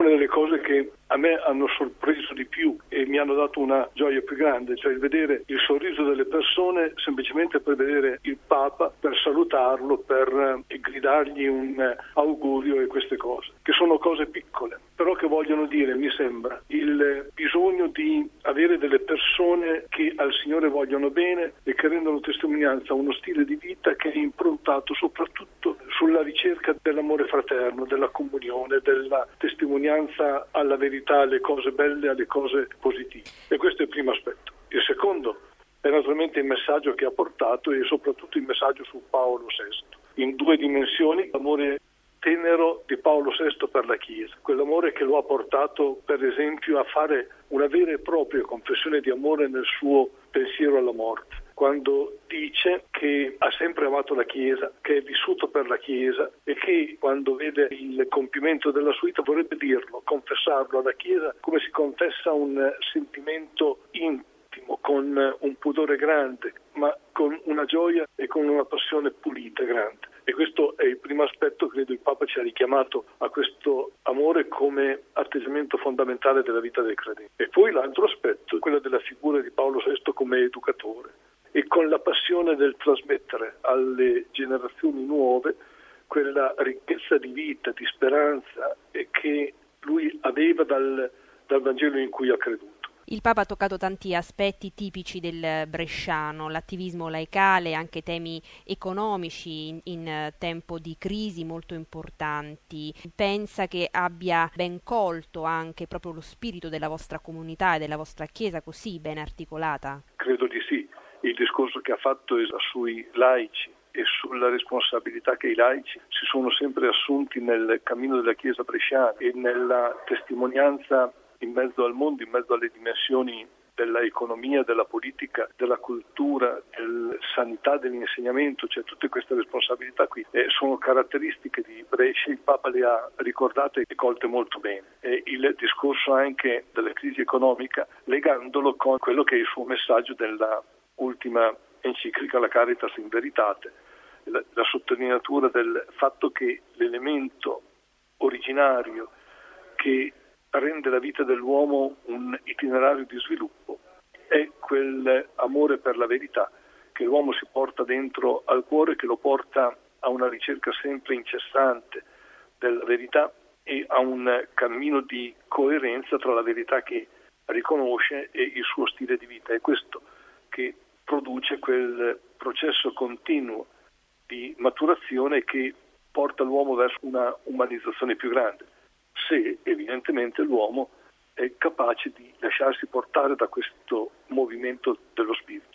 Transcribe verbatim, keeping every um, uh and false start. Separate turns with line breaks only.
Una delle cose che a me hanno sorpreso di più e mi hanno dato una gioia più grande, cioè il vedere il sorriso delle persone semplicemente per vedere il Papa, per salutarlo, per eh, gridargli un eh, augurio e queste cose, che sono cose piccole, però che vogliono dire, mi sembra, il eh, bisogno di avere delle persone che al Signore vogliono bene e che rendono testimonianza a uno stile di vita che è improntato soprattutto sulla ricerca dell'amore fraterno, della comunione, della testimonianza alla verità, alle cose belle, alle cose positive. E questo è il primo aspetto. Il secondo è naturalmente il messaggio che ha portato e soprattutto il messaggio su Paolo sesto. In due dimensioni, l'amore tenero di Paolo sesto per la Chiesa, quell'amore che lo ha portato per esempio a fare una vera e propria confessione di amore nel suo pensiero alla morte, quando dice che ha sempre amato la Chiesa, che è vissuto per la Chiesa e che quando vede il compimento della sua vita vorrebbe dirlo, confessarlo alla Chiesa come si confessa un sentimento intimo, con un pudore grande, ma con una gioia e con una passione pulita grande. E questo è il primo aspetto, credo il Papa ci ha richiamato a questo amore come atteggiamento fondamentale della vita del credente. E poi l'altro aspetto, quello della figura di Paolo sesto come educatore e con la passione del trasmettere alle generazioni nuove quella ricchezza di vita, di speranza che lui aveva dal, dal Vangelo in cui ha creduto.
Il Papa ha toccato tanti aspetti tipici del bresciano, l'attivismo laicale, anche temi economici in, in tempo di crisi molto importanti. Pensa che abbia ben colto anche proprio lo spirito della vostra comunità e della vostra Chiesa così ben articolata?
Credo di sì. Il discorso che ha fatto è sui laici e sulla responsabilità che i laici si sono sempre assunti nel cammino della Chiesa bresciana e nella testimonianza in mezzo al mondo, in mezzo alle dimensioni dell'economia, della politica, della cultura, della sanità, dell'insegnamento, cioè tutte queste responsabilità qui eh, sono caratteristiche di Brescia, il Papa le ha ricordate e colte molto bene. E il discorso anche della crisi economica, legandolo con quello che è il suo messaggio della ultima enciclica, la Caritas in Veritate, la, la sottolineatura del fatto che l'elemento originario che rende la vita dell'uomo un itinerario di sviluppo è quel amore per la verità che l'uomo si porta dentro al cuore, che lo porta a una ricerca sempre incessante della verità e a un cammino di coerenza tra la verità che riconosce e il suo stile di vita. È questo che produce quel processo continuo di maturazione che porta l'uomo verso una umanizzazione più grande, se evidentemente l'uomo è capace di lasciarsi portare da questo movimento dello spirito.